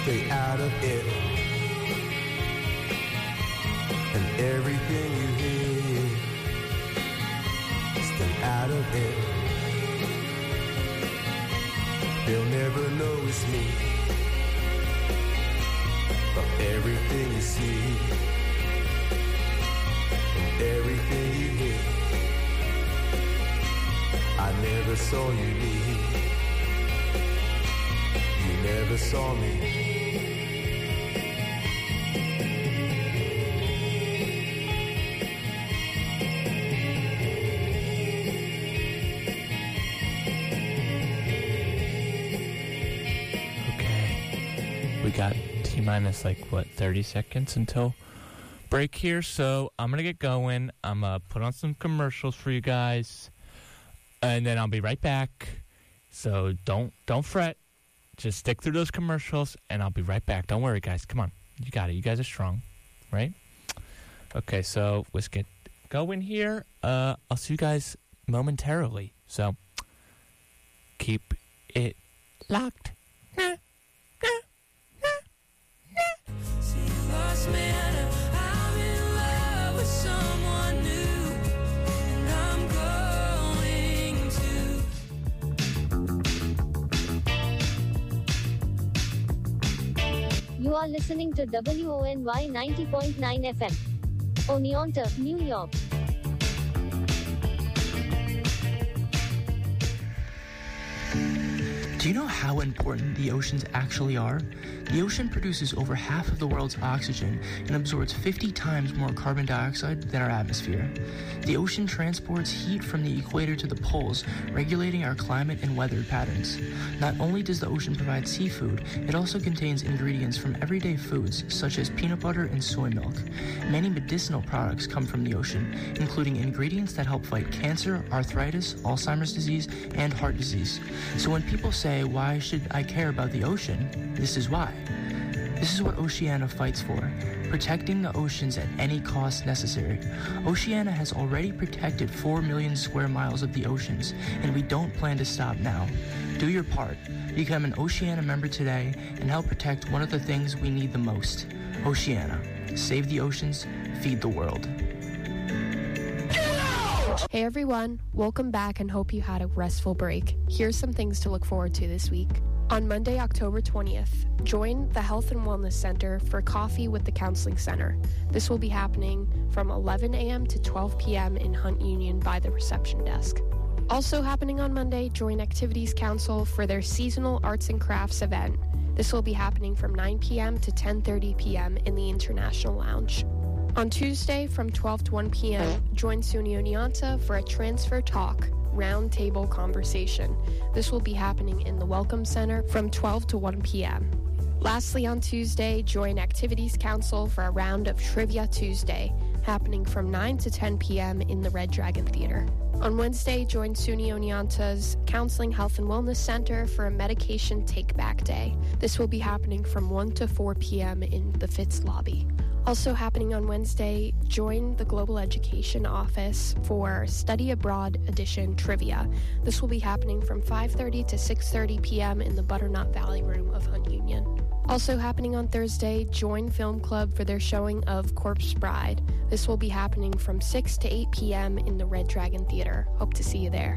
stay out of it. And everything you hear, stay out of it. They'll never know it's me. But everything you see, and everything you hear, I never saw you leave. You never saw me. We got T-minus 30 seconds until break here, so I'm gonna get going. I'm gonna put on some commercials for you guys, and then I'll be right back. So don't fret. Just stick through those commercials, and I'll be right back. Don't worry, guys. Come on. You got it. You guys are strong, right? Okay, so let's get going here. I'll see you guys momentarily. So keep it locked. You are listening to WONY 90.9 FM. Oneonta, New York. Do you know how important the oceans actually are? The ocean produces over half of the world's oxygen and absorbs 50 times more carbon dioxide than our atmosphere. The ocean transports heat from the equator to the poles, regulating our climate and weather patterns. Not only does the ocean provide seafood, it also contains ingredients from everyday foods, such as peanut butter and soy milk. Many medicinal products come from the ocean, including ingredients that help fight cancer, arthritis, Alzheimer's disease, and heart disease. So when people say, "Why should I care about the ocean?" this is why. This is what Oceana fights for, protecting the oceans at any cost necessary. Oceana has already protected 4 million square miles of the oceans, and we don't plan to stop now. Do your part. Become an Oceana member today and help protect one of the things we need the most. Oceana. Save the oceans, feed the world. Hey everyone, welcome back and hope you had a restful break. Here's some things to look forward to this week. On Monday, October 20th, join the Health and Wellness Center for Coffee with the Counseling Center. This will be happening from 11 a.m. to 12 p.m. in Hunt Union by the reception desk. Also happening on Monday, join Activities Council for their seasonal arts and crafts event. This will be happening from 9 p.m. to 10:30 p.m. in the International Lounge. On Tuesday, from 12 to 1 p.m., join SUNY Oneonta for a Transfer Talk roundtable conversation. This will be happening in the Welcome Center from 12 to 1 p.m. Lastly, on Tuesday, join Activities Council for a round of Trivia Tuesday, happening from 9 to 10 p.m. in the Red Dragon Theater. On Wednesday, join SUNY Oneonta's Counseling Health and Wellness Center for a Medication Take-Back Day. This will be happening from 1 to 4 p.m. in the Fitz lobby. Also happening on Wednesday, join the Global Education Office for Study Abroad Edition Trivia. This will be happening from 5:30 to 6:30 p.m. in the Butternut Valley Room of Hunt Union. Also happening on Thursday, join Film Club for their showing of Corpse Bride. This will be happening from 6 to 8 p.m. in the Red Dragon Theater. Hope to see you there.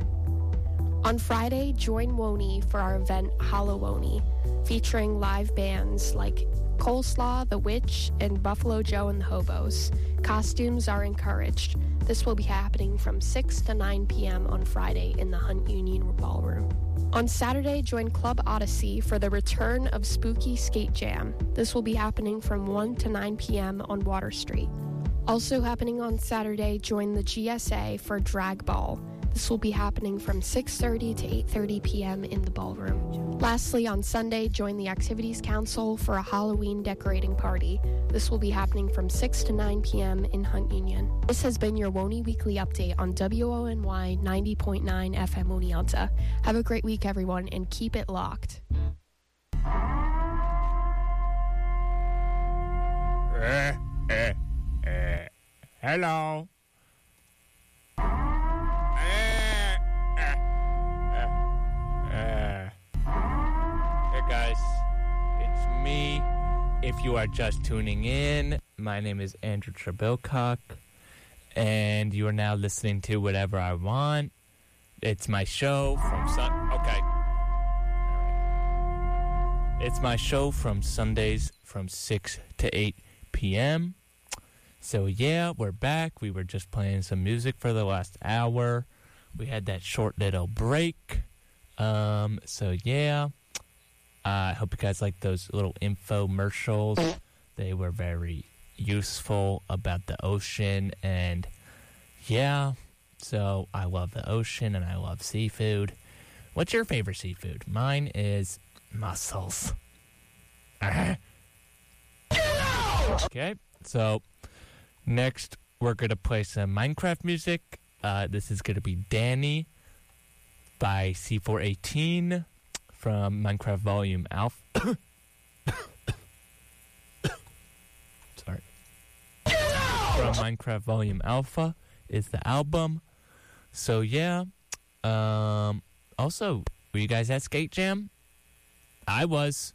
On Friday, join Woney for our event Hallowoni, featuring live bands like Coleslaw, The Witch, and Buffalo Joe and the Hobos. Costumes are encouraged. This will be happening from 6 to 9 p.m. on Friday in the Hunt Union Ballroom. On Saturday, join Club Odyssey for the return of Spooky Skate Jam. This will be happening from 1 to 9 p.m. on Water Street. Also happening on Saturday, join the GSA for Drag Ball. This will be happening from 6:30 to 8:30 p.m. in the ballroom. Lastly, on Sunday, join the Activities Council for a Halloween decorating party. This will be happening from 6 to 9 p.m. in Hunt Union. This has been your Woney Weekly Update on WONY 90.9 FM Oneonta. Have a great week, everyone, and keep it locked. Hello. Hey guys, it's me. If you are just tuning in, my name is Andrew Trebilcock, and you are now listening to Whatever I Want. It's my show from Okay. All right. It's my show from Sundays from 6 to 8 p.m. So, yeah, we're back. We were just playing some music for the last hour. We had that short little break. So, yeah. I hope you guys like those little infomercials. They were very useful about the ocean. And, yeah, so I love the ocean and I love seafood. What's your favorite seafood? Mine is mussels. Okay, so next we're going to play some Minecraft music. This is going to be Danny by C418 from Minecraft Volume Alpha. Sorry. From Minecraft Volume Alpha is the album. So, yeah. Also, were you guys at Skate Jam? I was.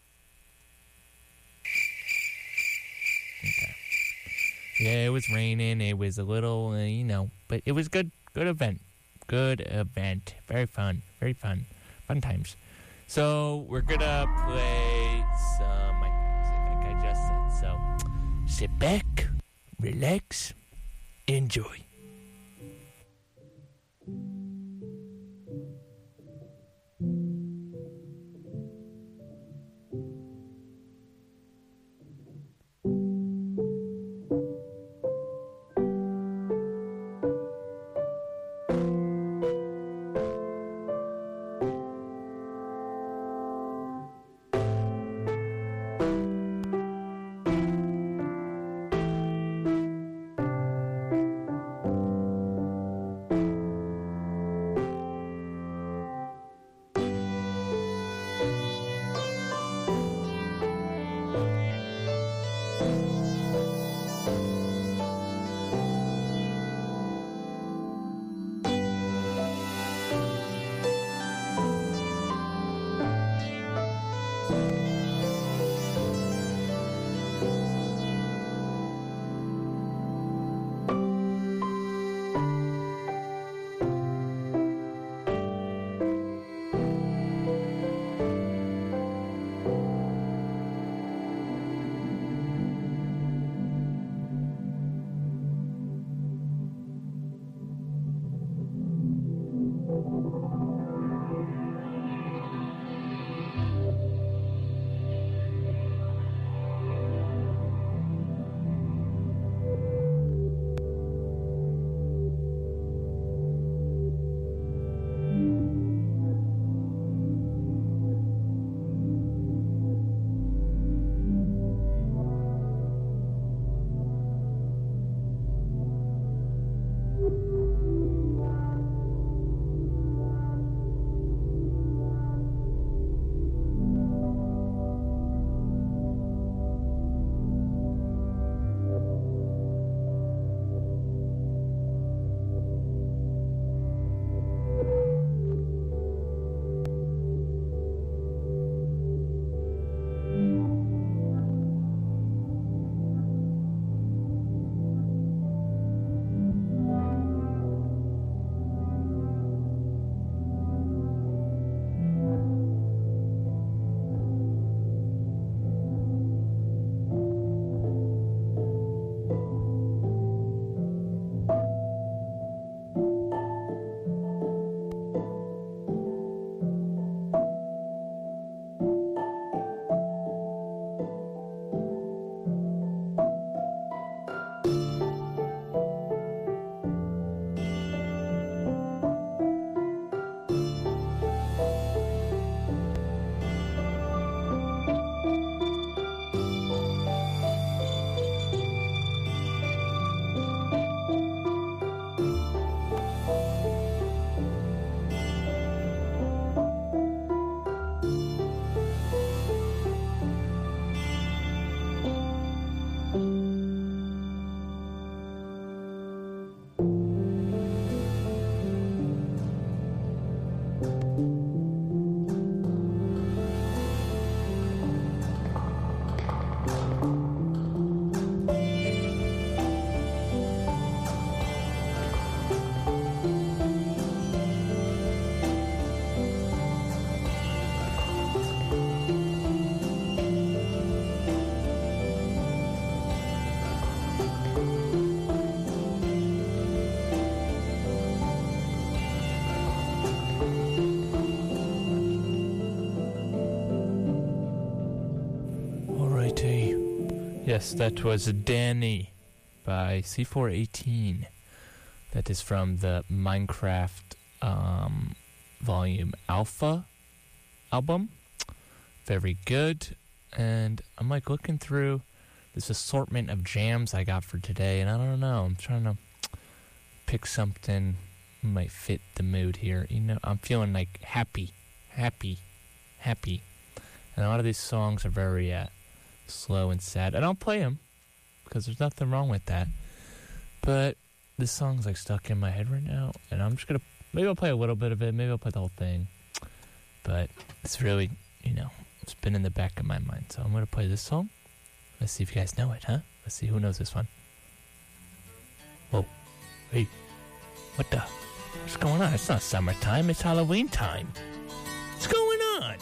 Okay. Yeah, it was raining. It was a little, but it was good. Good event. Good event. Very fun. Very fun. Fun times. So, we're gonna play some Minecraft music, like I just said. So, sit back, relax, enjoy. Yes, that was Danny by C418. That is from the Minecraft Volume Alpha album. Very good. And I'm like looking through this assortment of jams I got for today, and I don't know. I'm trying to pick something that might fit the mood here. You know, I'm feeling like happy. And a lot of these songs are very slow and sad. And I'll play them because there's nothing wrong with that. But this song's like stuck in my head right now, and I'm just gonna maybe I'll play a little bit of it. Maybe I'll play the whole thing. But it's really, it's been in the back of my mind. So I'm gonna play this song. Let's see if you guys know it, huh? Let's see who knows this one. Whoa, hey, what the? What's going on? It's not summertime. It's Halloween time. What's going on?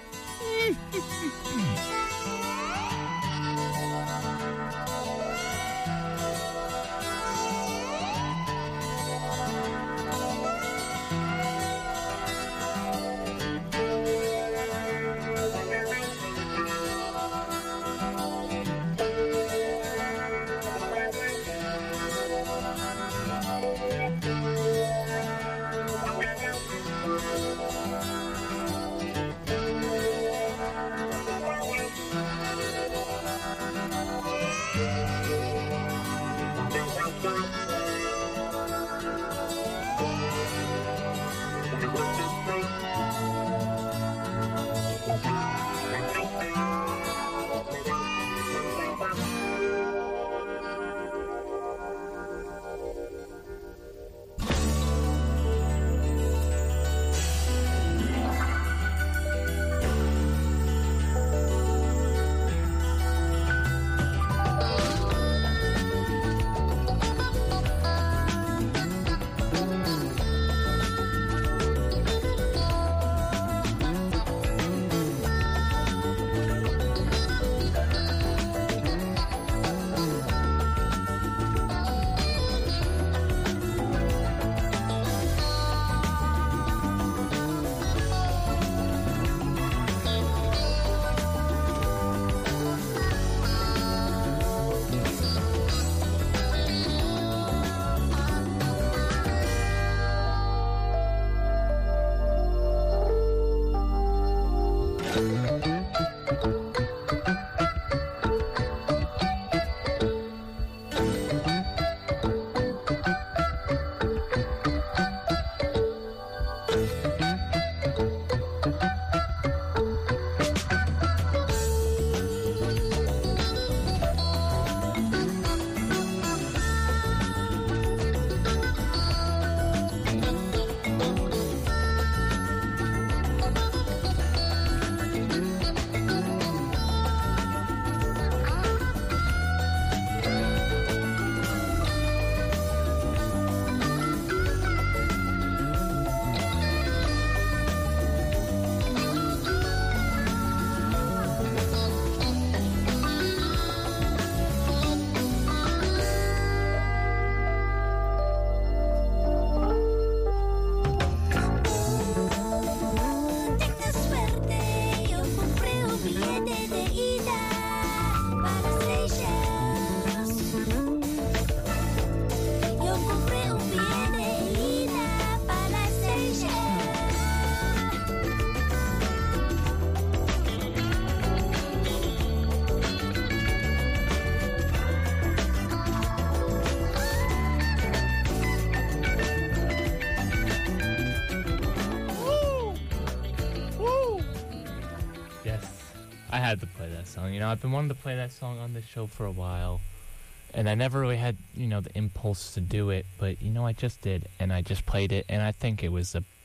I had to play that song. I've been wanting to play that song on this show for a while, and I never really had, the impulse to do it, but, I just did, and I just played it, and I think it was a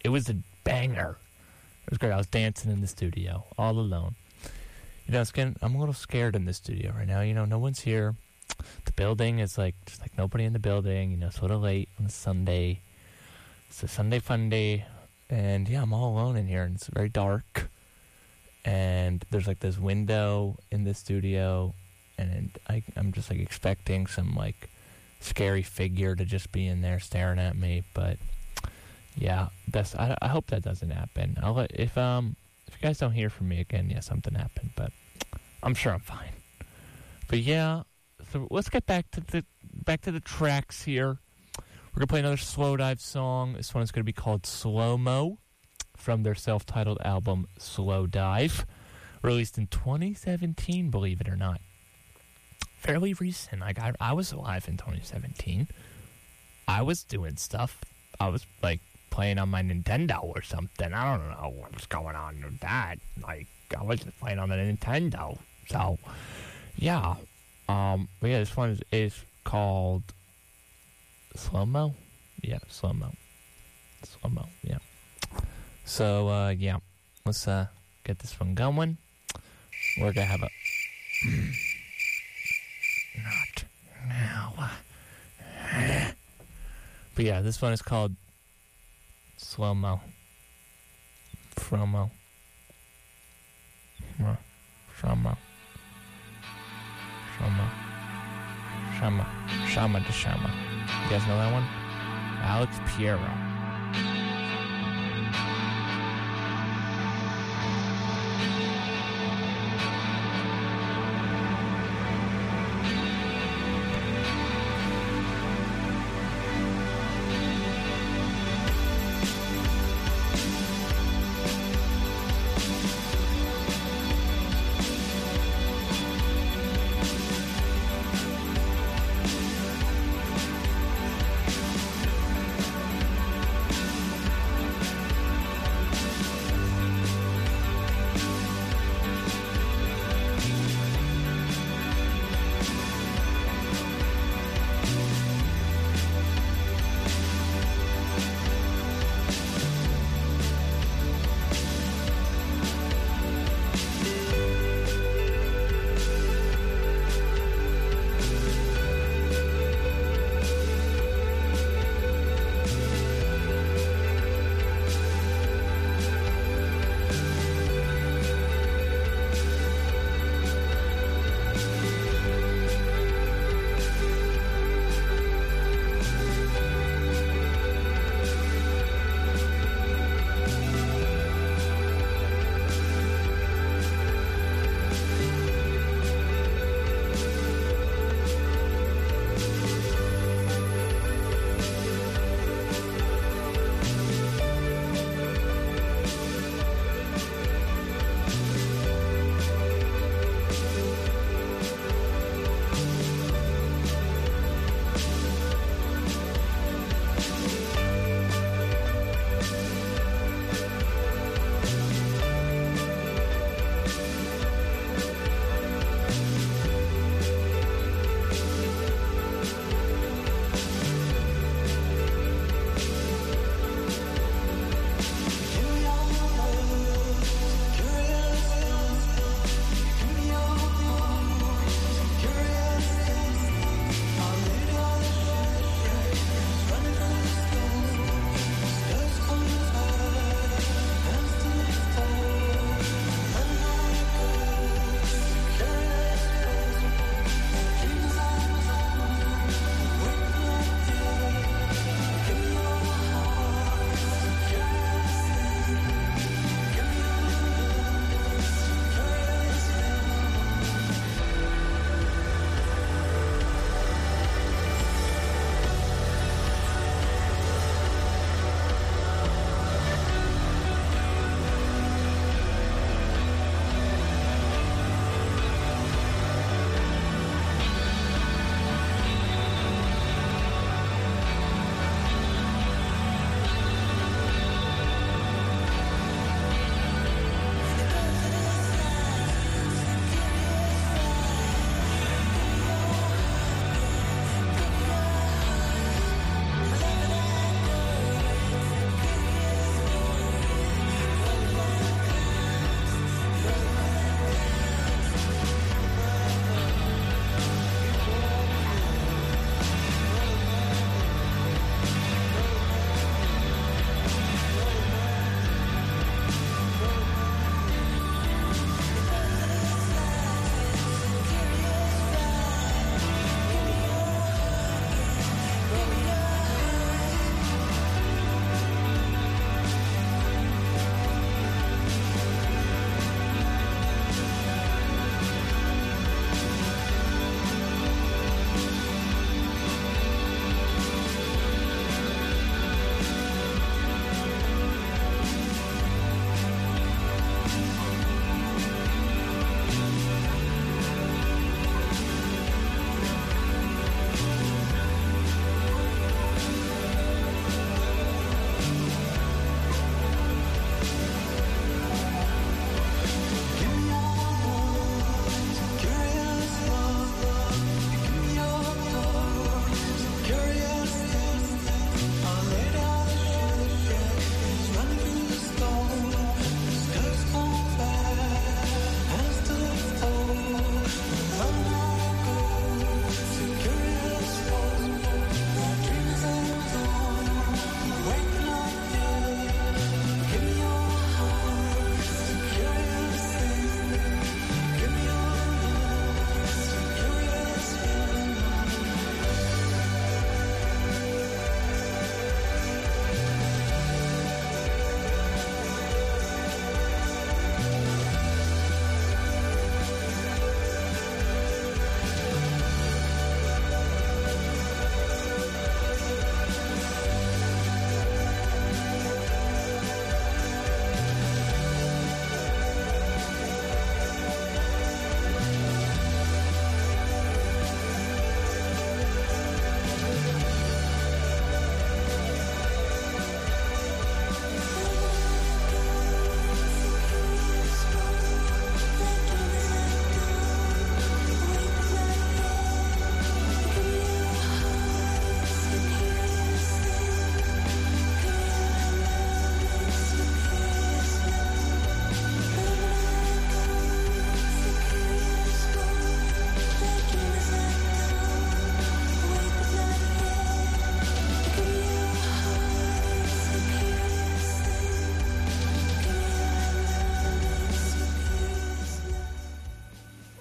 banger. It was great. I was dancing in the studio, all alone. I'm a little scared in the studio right now. No one's here. The building is just nobody in the building, sort of late on a Sunday. It's a Sunday fun day, and I'm all alone in here, and it's very dark. And there's this window in the studio, and I'm just expecting some scary figure to just be in there staring at me. But yeah, I hope that doesn't happen. If you guys don't hear from me again, something happened, but I'm sure I'm fine. If But yeah, so let's get back to the tracks here. We're gonna play another Slow Dive song. This one is gonna be called Slow Mo from their self-titled album Slow Dive, released in 2017. Believe it or not, fairly recent. I was alive in 2017. I was doing stuff. I was like playing on my Nintendo or something. I don't know what was going on with that. Like I was just playing on the Nintendo. So yeah. But yeah, this one is called Slow Mo. Yeah, Slow Mo. Slow Mo, yeah. So yeah. Let's get this one going. We're gonna have a not now. But yeah, this one is called Slow Mo. Fromo. Shama. Shama to Shama. You guys know that one? Alex Piero.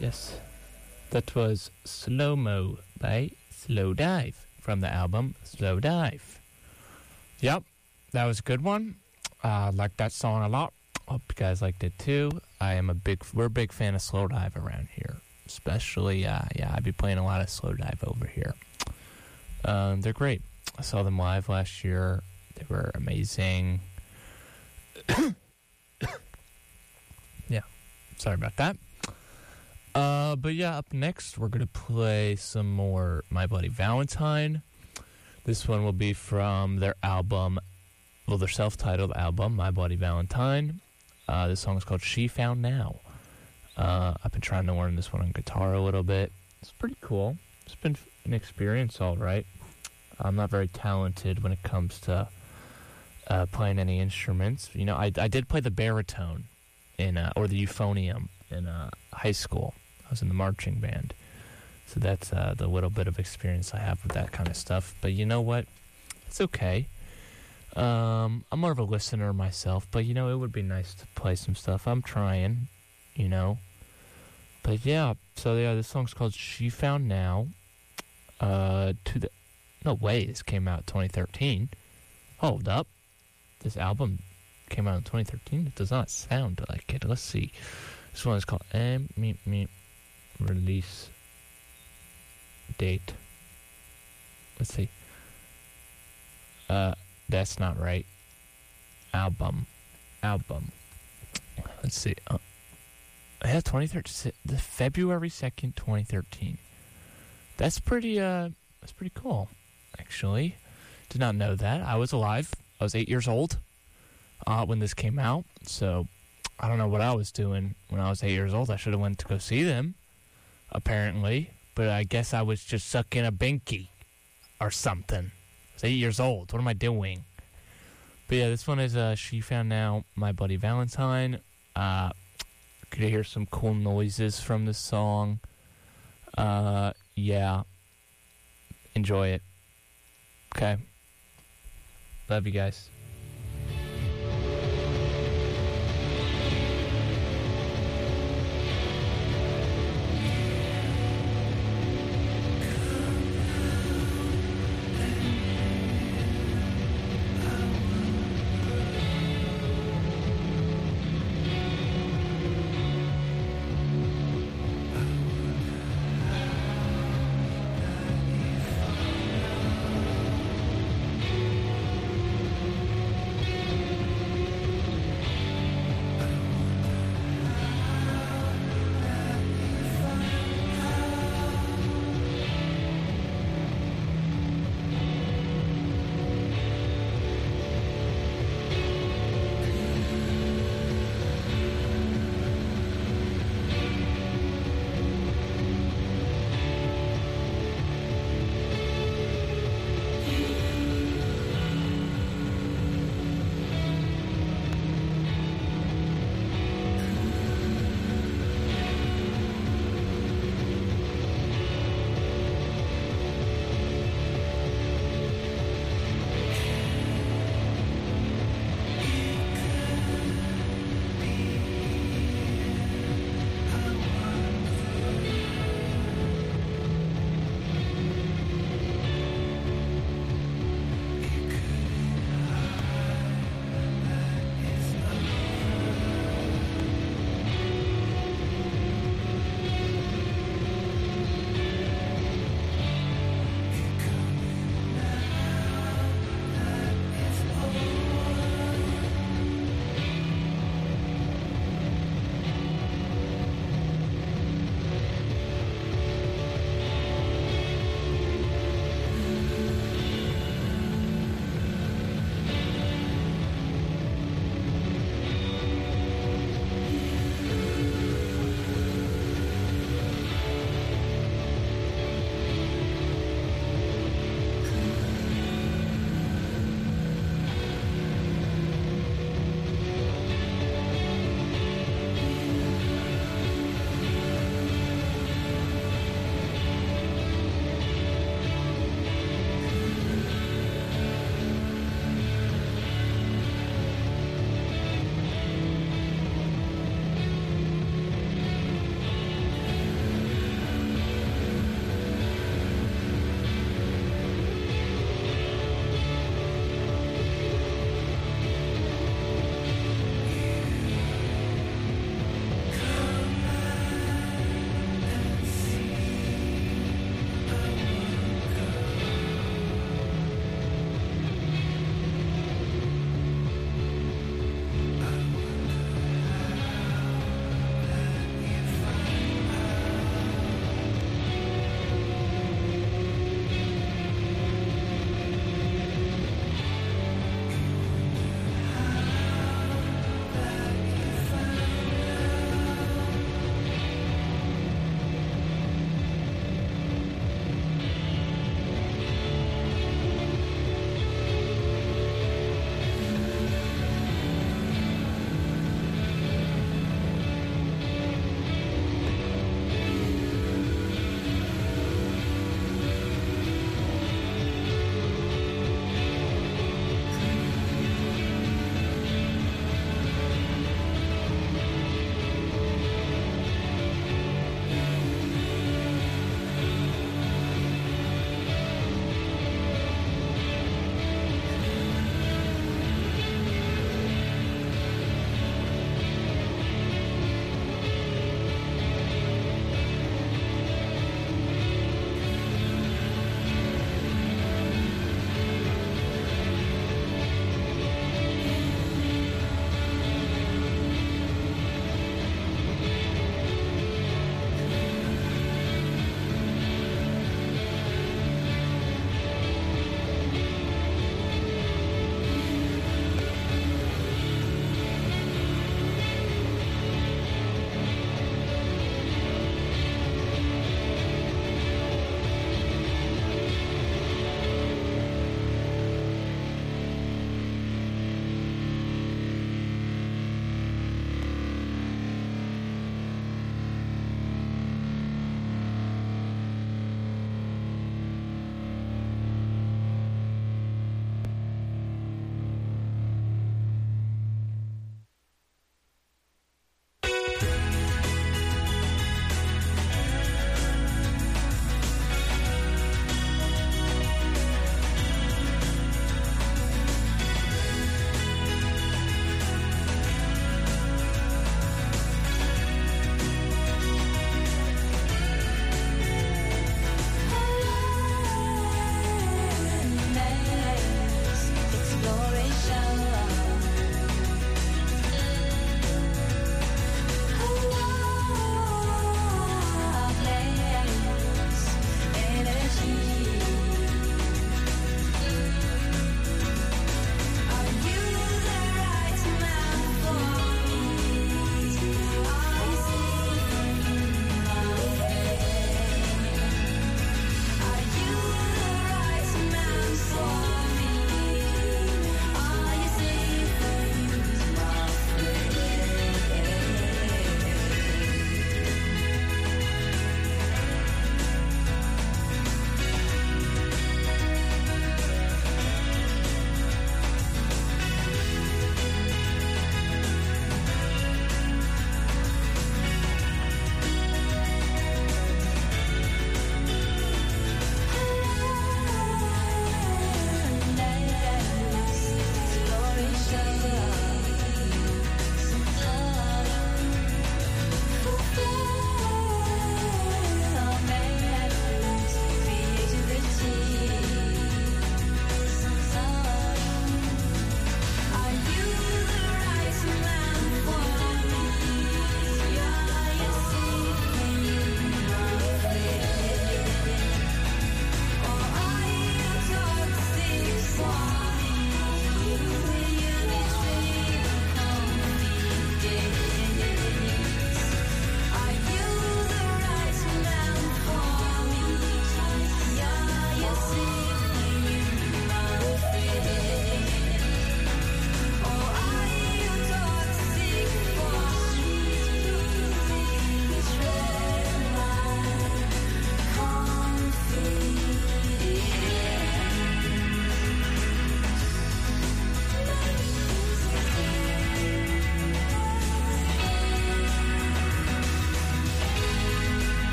Yes. That was Slow Mo by Slow Dive from the album Slow Dive. Yep, that was a good one. I like that song a lot. Hope you guys liked it too. We're a big fan of Slow Dive around here. Especially, I'd be playing a lot of Slow Dive over here. They're great. I saw them live last year. They were amazing. Yeah, sorry about that. But yeah, up next, we're going to play some more My Bloody Valentine. This one will be from their album, their self-titled album, My Bloody Valentine. This song is called She Found Now. I've been trying to learn this one on guitar a little bit. It's pretty cool. It's been an experience, all right. I'm not very talented when it comes to playing any instruments. You know, I did play the baritone or the euphonium in high school. I was in the marching band. So that's the little bit of experience I have with that kind of stuff. But you know what? It's okay. I'm more of a listener myself, but you know, it would be nice to play some stuff. I'm trying, you know. But yeah, so yeah, this song's called She Found Now. No way, this came out in 2013. Hold up. This album came out in 2013? It does not sound like it. Let's see. This one is called Release Date. Let's see. That's not right. Album. Let's see. Yeah, 2013. February 2nd, 2013. That's pretty cool, actually. Did not know that. I was alive. I was 8 years old when this came out. So, I don't know what I was doing when I was 8 years old. I should have went to go see them, apparently. But I guess I was just sucking a binky or something. I was 8 years old. What am I doing? But yeah, this one is She Found Now, My Bloody Valentine. Could hear some cool noises from this song. Yeah. Enjoy it. Okay. Love you guys.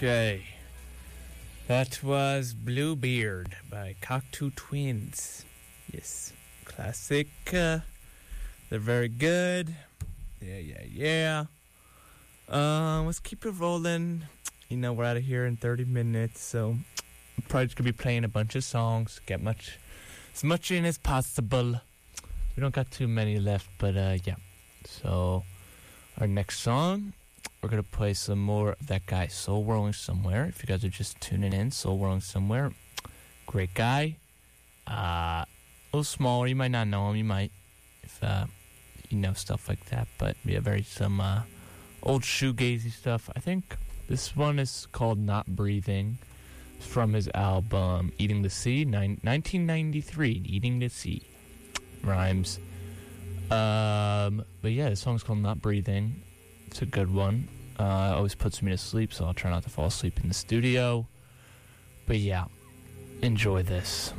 Okay. That was Bluebeard by Cocteau Twins. Yes. Classic. They're very good. Yeah. Let's keep it rolling. You know, we're out of here in 30 minutes, so I'm probably just going to be playing a bunch of songs. Get as much in as possible. We don't got too many left, but yeah. So, our next song, we're going to play some more of that guy, Soul Whirling Somewhere. If you guys are just tuning in, Soul Whirling Somewhere. Great guy. A little smaller. You might not know him. You might, if you know stuff like that. But yeah, some old shoegazy stuff. I think this one is called Not Breathing. It's from his album Eating the Sea, 1993. Eating the Sea. Rhymes. But yeah, the song's called Not Breathing. It's a good one. It always puts me to sleep, so I'll try not to fall asleep in the studio. But yeah, enjoy this.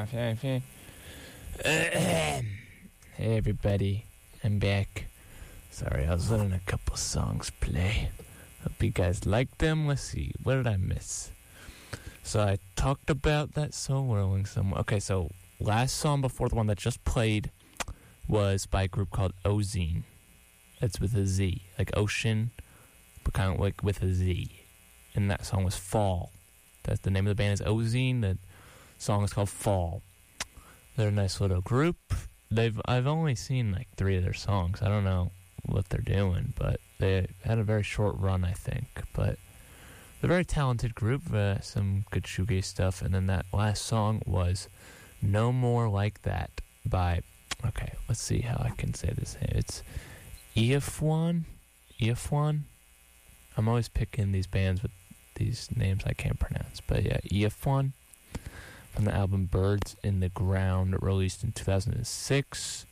Hey everybody, I'm back. Sorry, I was letting a couple songs play. Hope you guys liked them. Let's see, what did I miss? So I talked about that soul rolling somewhere. Okay, so last song before the one that just played was by a group called Ozine. It's with a Z, like ocean, but kind of like with a Z. And that song was Fall. That's the name of the band is Ozine. The song is called Fall. They're a nice little group. I've only seen like 3 of their songs. I don't know what they're doing, but they had a very short run, I think. But they're a very talented group. Some good shoegaze stuff. And then that last song was No More Like That by, okay, let's see how I can say this. It's Iafwan. I'm always picking these bands with these names I can't pronounce. But yeah, Iafwan, from the album Birds in the Ground, released in 2006.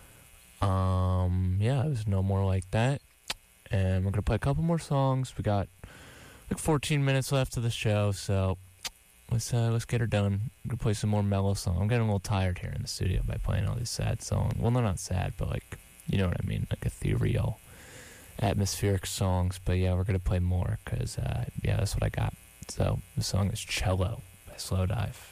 Yeah, it was No More Like That. And we're going to play a couple more songs. We got like 14 minutes left of the show, so let's get her done. I'm going to play some more mellow songs. I'm getting a little tired here in the studio by playing all these sad songs. Well, they're not sad, but like, you know what I mean, like ethereal, atmospheric songs. But yeah, we're going to play more because, yeah, that's what I got. So the song is Cello by Slowdive.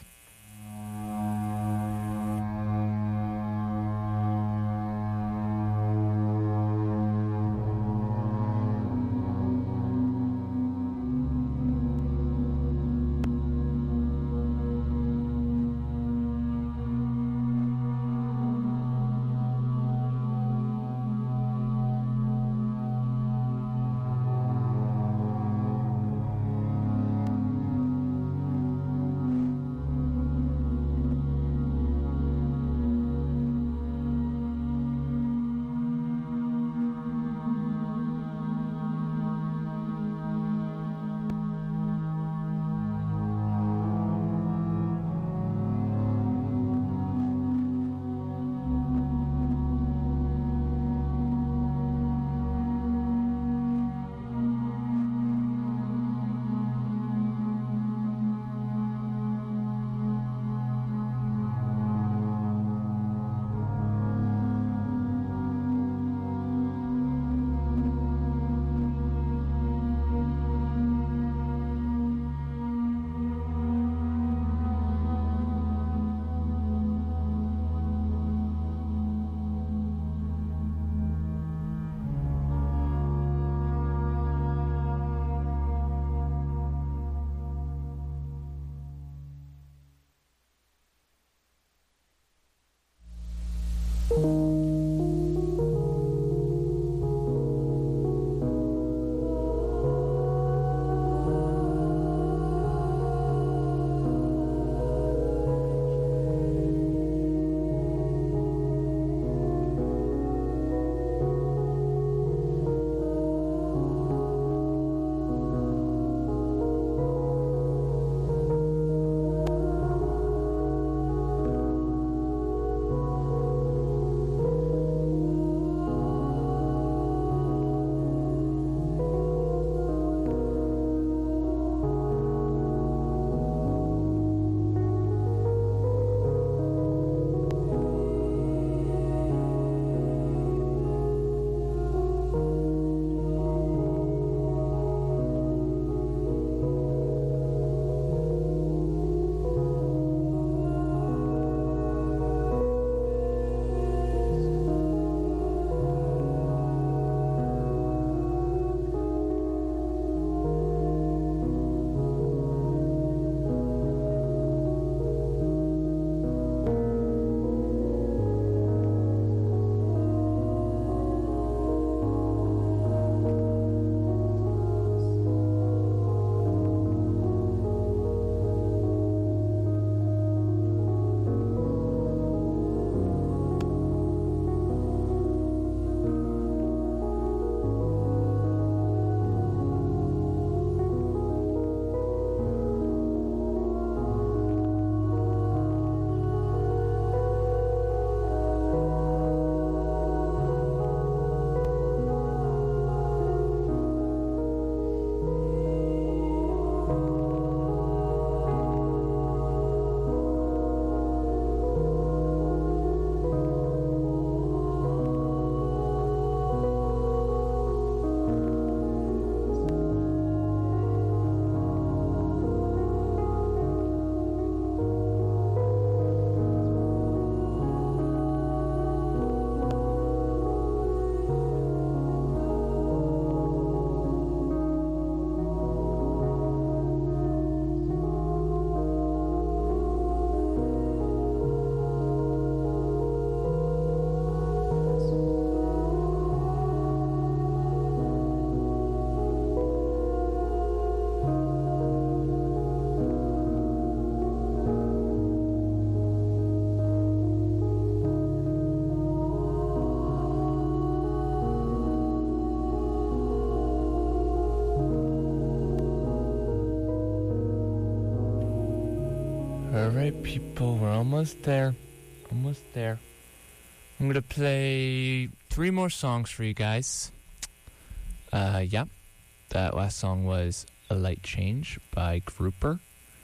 right, people, we're almost there. Almost there. I'm gonna play 3 more songs for you guys. Yeah. That last song was A Light Change by Grouper.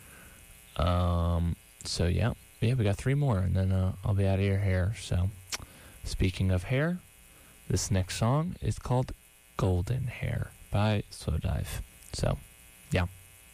So yeah, we got 3 more, and then I'll be out of your hair. So, speaking of hair, this next song is called Golden Hair by Slowdive. So, yeah.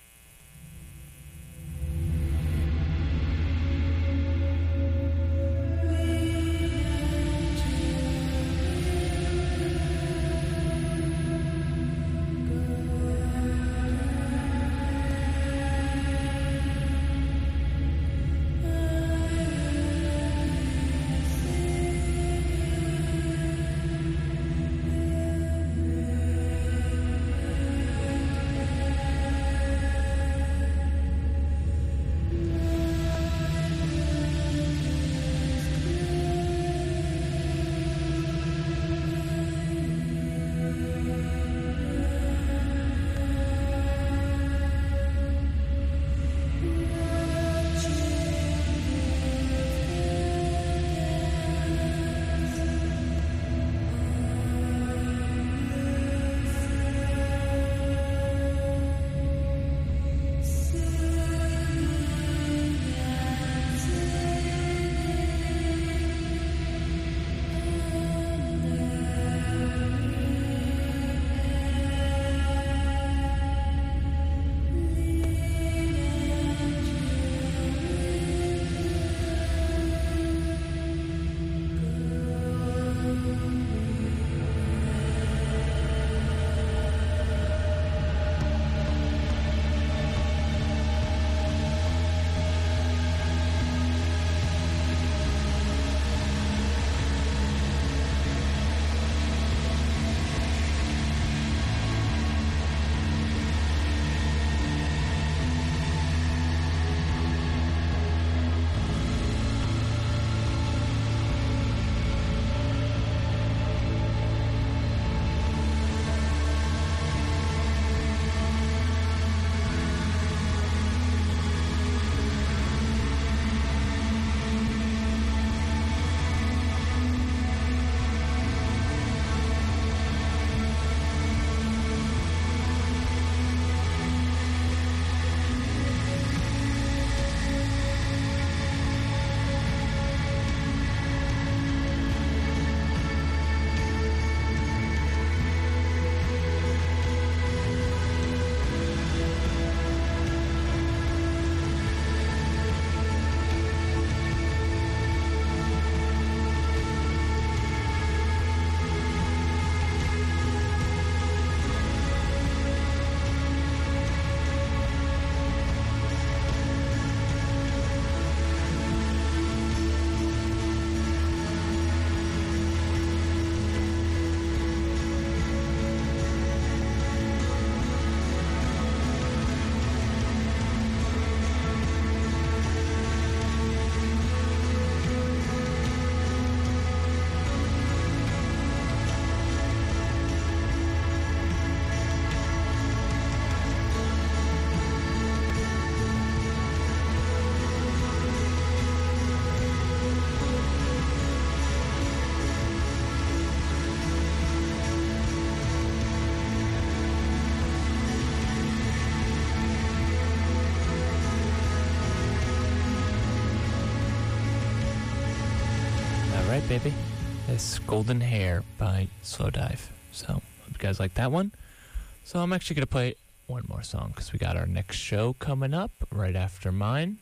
Baby. It's Golden Hair by Slowdive. So, hope you guys like that one. So, I'm actually going to play one more song because we got our next show coming up right after mine.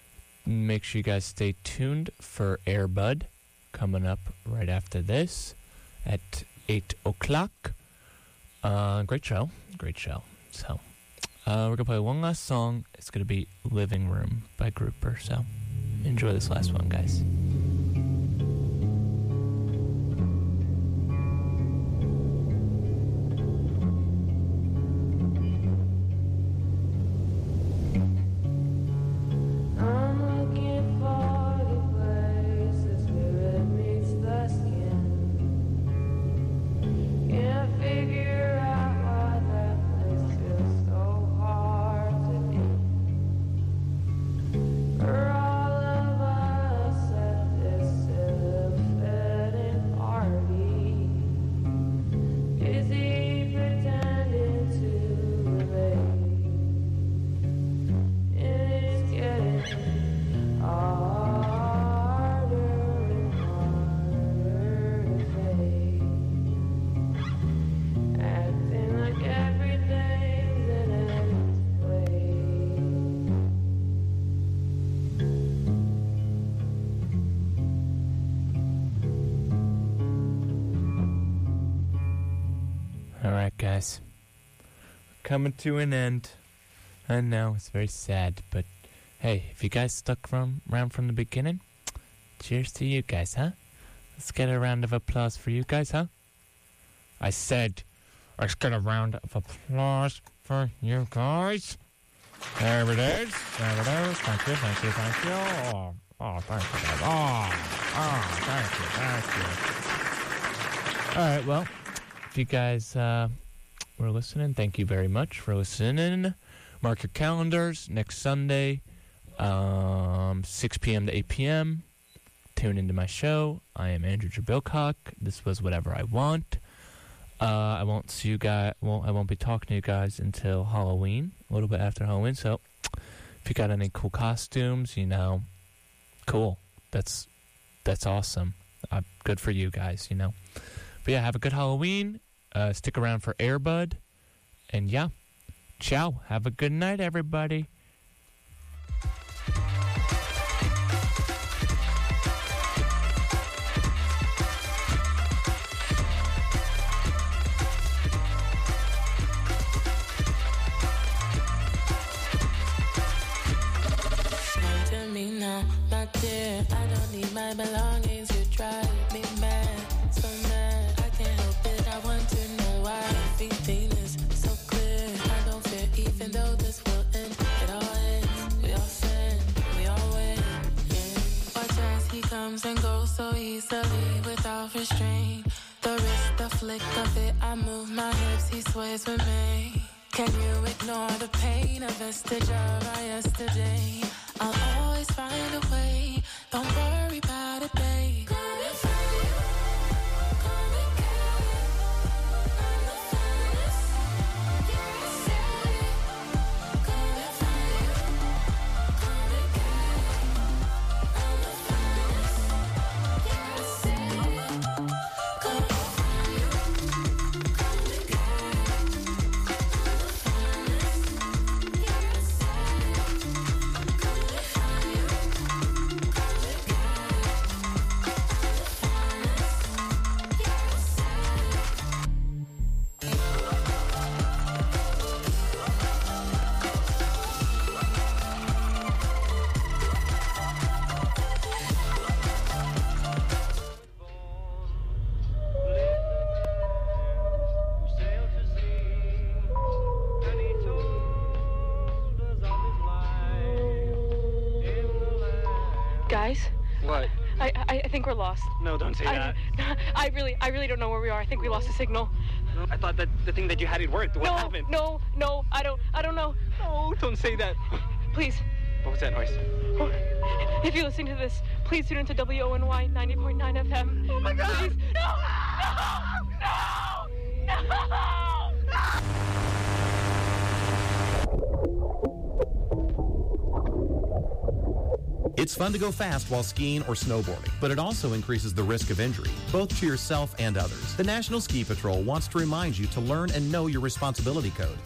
Make sure you guys stay tuned for Air Bud coming up right after this at 8 o'clock. Great show. Great show. So, we're going to play one last song. It's going to be Living Room by Grouper. So, enjoy this last one, guys. For all right, guys. Coming to an end. I know, it's very sad, but hey, if you guys stuck around from the beginning, cheers to you guys, huh? Let's get a round of applause for you guys, huh? I said, let's get a round of applause for you guys. There it is. There it is. Thank you, thank you, thank you. Oh, thank you, guys. Thank you. All right, well, if you guys were listening, thank you very much for listening. Mark your calendars. Next Sunday, 6 p.m. to 8 p.m. Tune into my show. I am Andrew Jabilcock. This was Whatever I Want. I won't see you guys. Well, I won't be talking to you guys until Halloween, a little bit after Halloween. So, if you got any cool costumes, cool. That's awesome. Good for you guys, But yeah, have a good Halloween. Stick around for Air Bud, and yeah, ciao. Have a good night, everybody. I don't need my belongings. You drive me mad, so mad. I can't help it. I want to know why everything is so clear. I don't fear, even though this will end. It all ends. We all sin, we all win. Yeah. Watch as he comes and goes so easily, without restraint. The wrist, the flick of it. I move my hips. He sways with me. Can you ignore the pain? A vestige of our yesterday. I'll always find a way. Don't worry about it, babe. Coming for you. Coming get it. I'm the finest. You're a city. Coming for you. Coming get it. I'm the finest. You're a city. Coming for you. Coming get it. I'm the finest. You're a city. Guys? What? I think we're lost. No, don't say that. I really don't know where we are. I think we lost the signal. No, I thought that the thing that you had it worked. What happened? No, I don't know. No, don't say that. Please. What was that noise? If you're listening to this, please tune into WONY 90.9 FM. Oh my God! Please. No! It's fun to go fast while skiing or snowboarding, but it also increases the risk of injury, both to yourself and others. The National Ski Patrol wants to remind you to learn and know your responsibility code.